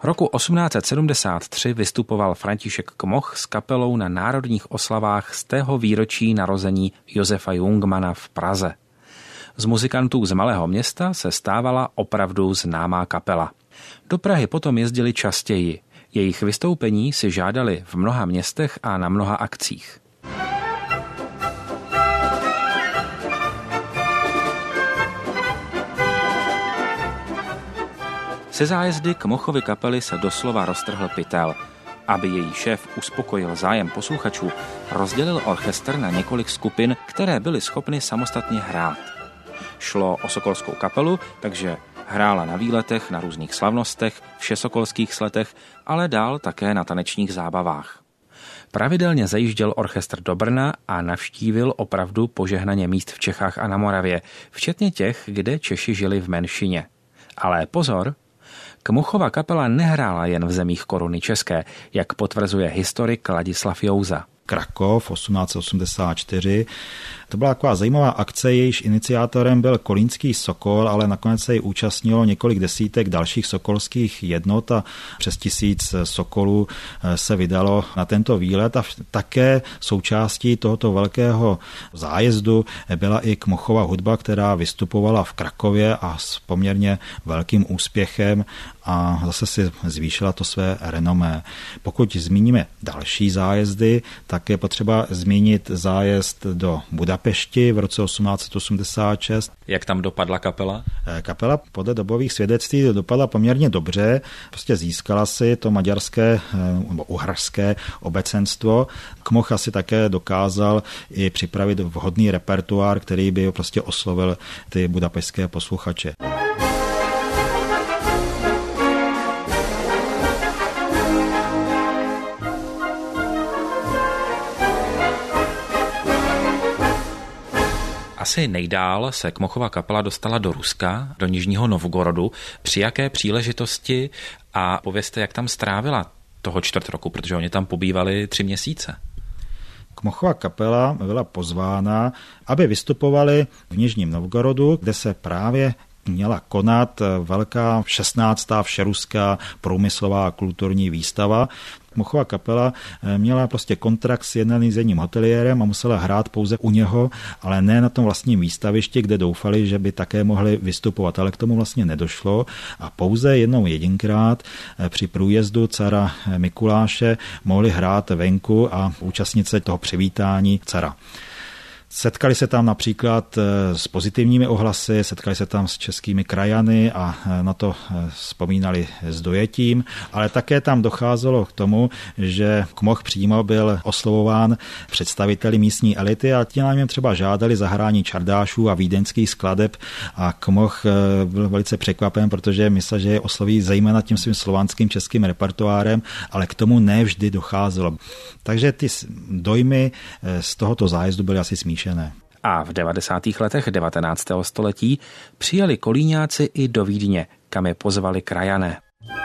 Roku 1873 vystupoval František Kmoch s kapelou na národních oslavách z tého výročí narození Josefa Jungmanna v Praze. Z muzikantů z malého města se stávala opravdu známá kapela. Do Prahy potom jezdili častěji. Jejich vystoupení si žádali v mnoha městech a na mnoha akcích. Se zájezdy Kmochovy kapely se doslova roztrhl pytel. Aby její šéf uspokojil zájem posluchačů, rozdělil orchestr na několik skupin, které byly schopny samostatně hrát. Šlo o sokolskou kapelu, takže hrála na výletech, na různých slavnostech, všesokolských sletech, ale dál také na tanečních zábavách. Pravidelně zajížděl orchestr do Brna a navštívil opravdu požehnaně míst v Čechách a na Moravě, včetně těch, kde Češi žili v menšině. Ale pozor, Kmochova kapela nehrála jen v zemích koruny české, jak potvrzuje historik Ladislav Jouza. Krakov 1884. To byla taková zajímavá akce, jejíž iniciátorem byl kolínský Sokol, ale nakonec se jí účastnilo několik desítek dalších sokolských jednot a přes 1000 sokolů se vydalo na tento výlet a také součástí tohoto velkého zájezdu byla i Kmochova hudba, která vystupovala v Krakově a s poměrně velkým úspěchem a zase si zvýšila to své renomé. Pokud zmíníme další zájezdy, tak je potřeba zmínit zájezd do Budapešti v roce 1886. Jak tam dopadla kapela? Kapela podle dobových svědectví dopadla poměrně dobře. Prostě získala si to maďarské nebo uherské obecenstvo. Kmoch asi také dokázal i připravit vhodný repertoár, který by prostě oslovil ty budapešťské posluchače. Asi nejdál se Kmochova kapela dostala do Ruska, do Nižního Novgorodu. Při jaké příležitosti a povězte, jak tam strávila toho čtvrt roku, protože oni tam pobývali 3 měsíce. Kmochova kapela byla pozvána, aby vystupovali v Nižním Novgorodu, kde se právě měla konat velká 16. všeruská průmyslová kulturní výstava. Kmochova kapela měla prostě kontrakt s jedním hoteliérem a musela hrát pouze u něho, ale ne na tom vlastním výstavišti, kde doufali, že by také mohli vystupovat, ale k tomu vlastně nedošlo a pouze jedinkrát při průjezdu cara Mikuláše mohli hrát venku a účastnit se toho přivítání cara. Setkali se tam například s pozitivními ohlasy, setkali se tam s českými krajany a na to vzpomínali s dojetím, ale také tam docházelo k tomu, že Kmoch přímo byl oslovován představiteli místní elity a ti na něm třeba žádali zahrání čardášů a vídeňských skladeb a Kmoch byl velice překvapen, protože myslel, že je osloví zejména tím svým slovanským českým repertoárem, ale k tomu ne vždy docházelo. Takže ty dojmy z tohoto zájezdu byly asi smíšené. A v 90. letech 19. století přijeli kolíňáci i do Vídně, kam je pozvali krajané.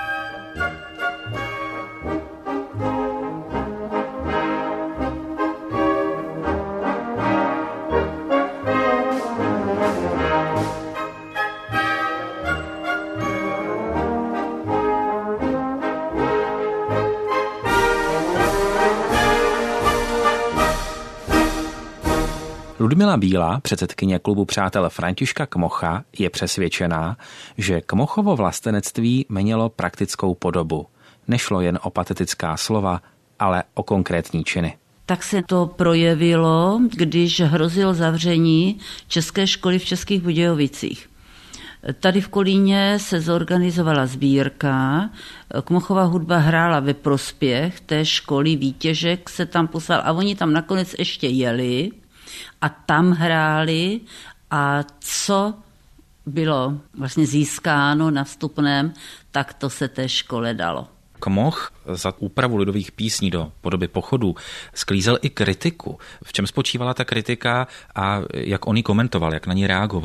Ludmila Bílá, předsedkyně klubu přátel Františka Kmocha, je přesvědčená, že Kmochovo vlastenectví mělo praktickou podobu. Nešlo jen o patetická slova, ale o konkrétní činy. Tak se to projevilo, když hrozilo zavření české školy v Českých Budějovicích. Tady v Kolíně se zorganizovala sbírka, Kmochova hudba hrála ve prospěch té školy, výtěžek se tam poslal a oni tam nakonec ještě jeli a tam hráli a co bylo vlastně získáno na vstupném, tak to se té škole dalo. Kmoch za úpravu lidových písní do podoby pochodů sklízel i kritiku. V čem spočívala ta kritika a jak on ji komentoval, jak na ní reagoval?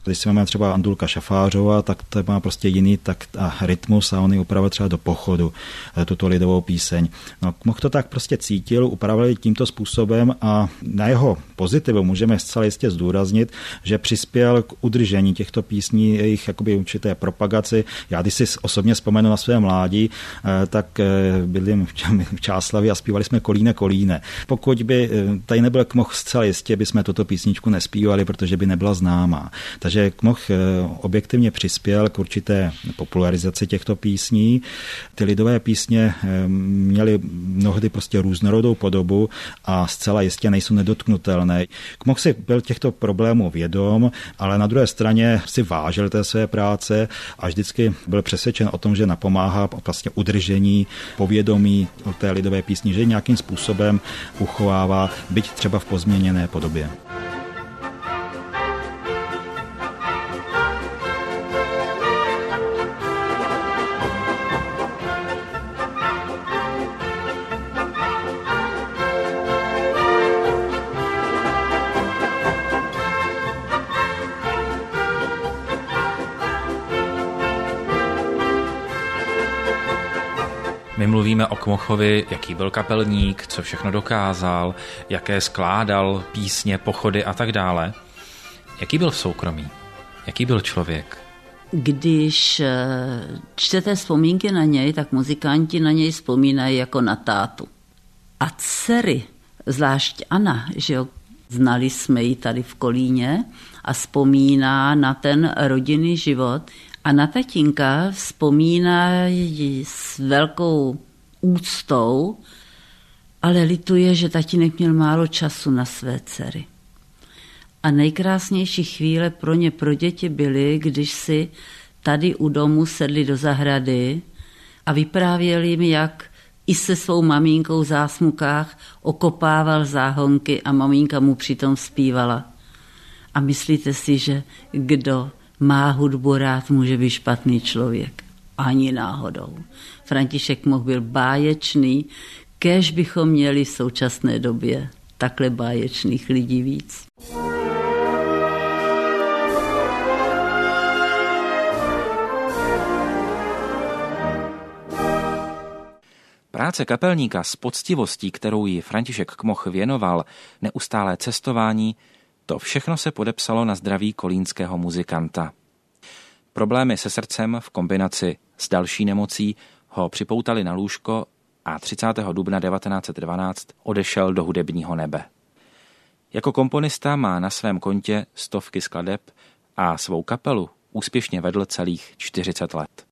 Když si máme třeba Andulka Šafářová, tak to má prostě jiný takt a rytmus a on ji upravil třeba do Pochodu, tuto lidovou píseň. No, Kmoch to tak prostě cítil, upravil tímto způsobem a na jeho pozitivu můžeme zcela jistě zdůraznit, že přispěl k udržení těchto písní, jejich jakoby určité propagaci. Já když si osobně vzpomenu na své mládí, tak bydlím v Čáslavi a zpívali jsme Kolíne, kolíne. Pokud by tady nebyl Kmoch, zcela jistě bychom tuto písničku nespívali, protože by nebyla známá. Takže Kmoch objektivně přispěl k určité popularizaci těchto písní. Ty lidové písně měly mnohdy prostě různorodou podobu a zcela jistě nejsou nedotknutelné. Kmoch si byl těchto problémů vědom, ale na druhé straně si vážil té své práce a vždycky byl přesvědčen o tom, že napomáhá vlastně udržení povědomí o té lidové písni, že nějakým způsobem uchovává, byť třeba v pozměněné podobě. My mluvíme o Kmochovi, jaký byl kapelník, co všechno dokázal, jaké skládal písně, pochody a tak dále. Jaký byl v soukromí? Jaký byl člověk? Když čtete vzpomínky na něj, tak muzikanti na něj vzpomínají jako na tátu. A dcery, zvlášť Anna, že jo, znali jsme ji tady v Kolíně a vzpomíná na ten rodinný život. A na tatínka vzpomíná s velkou úctou, ale lituje, že tatínek měl málo času na své dcery. A nejkrásnější chvíle pro ně, pro děti byly, když si tady u domu sedli do zahrady a vyprávěli jim, jak i se svou mamínkou v zásmukách okopával záhonky a maminka mu přitom zpívala. A myslíte si, že kdo má hudbu rád, může být špatný člověk? Ani náhodou. František Kmoch byl báječný, kéž bychom měli v současné době takhle báječných lidí víc. Práce kapelníka s poctivostí, kterou jí František Kmoch věnoval, neustálé cestování, to všechno se podepsalo na zdraví kolínského muzikanta. Problémy se srdcem v kombinaci s další nemocí ho připoutali na lůžko a 30. dubna 1912 odešel do hudebního nebe. Jako komponista má na svém kontě stovky skladeb a svou kapelu úspěšně vedl celých 40 let.